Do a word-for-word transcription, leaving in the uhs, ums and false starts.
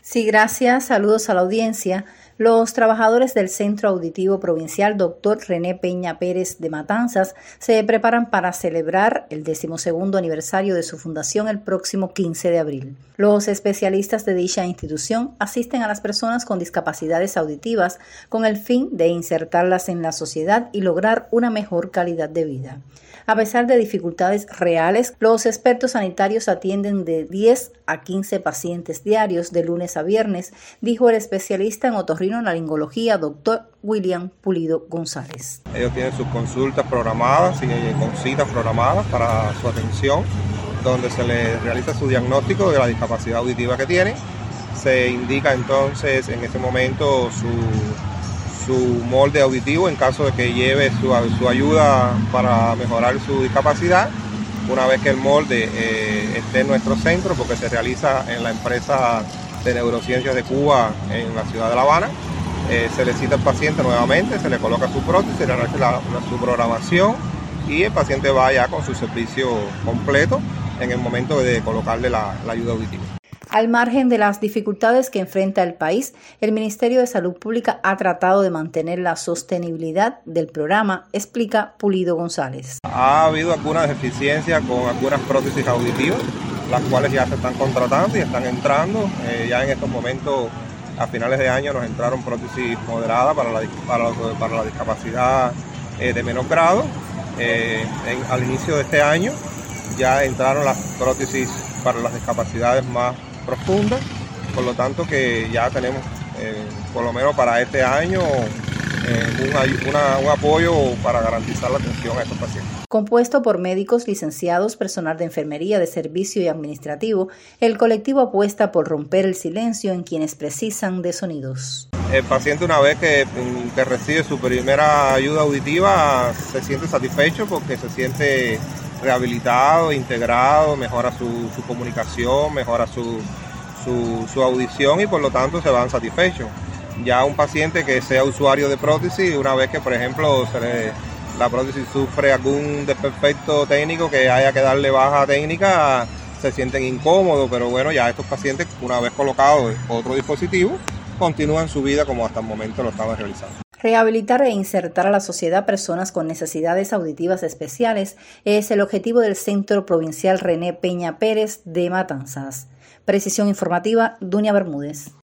Sí, gracias. Saludos a la audiencia. Los trabajadores del Centro Auditivo Provincial doctor René Peña Pérez de Matanzas se preparan para celebrar el decimosegundo aniversario de su fundación el próximo quince de abril. Los especialistas de dicha institución asisten a las personas con discapacidades auditivas con el fin de insertarlas en la sociedad y lograr una mejor calidad de vida. A pesar de dificultades reales, los expertos sanitarios atienden de diez a quince pacientes diarios de lunes a viernes, dijo el especialista en otorrinolaringología doctor William Pulido González. Ellos tienen sus consultas programadas y con citas programadas para su atención, donde se les realiza su diagnóstico de la discapacidad auditiva que tienen. Se indica entonces en ese momento su su molde auditivo en caso de que lleve su, su ayuda para mejorar su discapacidad. Una vez que el molde eh, esté en nuestro centro, porque se realiza en la empresa de neurociencias de Cuba en la ciudad de La Habana, eh, se le cita al paciente nuevamente, se le coloca su prótesis, se le realiza la, la, su programación y el paciente va ya con su servicio completo en el momento de colocarle la, la ayuda auditiva. Al margen de las dificultades que enfrenta el país, el Ministerio de Salud Pública ha tratado de mantener la sostenibilidad del programa, explica Pulido González. Ha habido algunas deficiencias con algunas prótesis auditivas, las cuales ya se están contratando y están entrando. Eh, ya en estos momentos, a finales de año, nos entraron prótesis moderadas para la, para, para la discapacidad eh, de menor grado. Eh, en, al inicio de este año ya entraron las prótesis para las discapacidades más profunda, por lo tanto que ya tenemos eh, por lo menos para este año eh, un, una, un apoyo para garantizar la atención a estos pacientes. Compuesto por médicos, licenciados, personal de enfermería, de servicio y administrativo, el colectivo apuesta por romper el silencio en quienes precisan de sonidos. El paciente, una vez que, que recibe su primera ayuda auditiva, se siente satisfecho porque se siente rehabilitado, integrado, mejora su, su comunicación, mejora su, su, su audición y por lo tanto se van satisfechos. Ya un paciente que sea usuario de prótesis, una vez que por ejemplo se le, la prótesis sufre algún desperfecto técnico que haya que darle baja técnica, se sienten incómodos, pero bueno, ya estos pacientes, una vez colocados otro dispositivo, continúan su vida como hasta el momento lo estaban realizando. Rehabilitar e insertar a la sociedad personas con necesidades auditivas especiales es el objetivo del Centro Provincial René Peña Pérez de Matanzas. Precisión informativa, Dunia Bermúdez.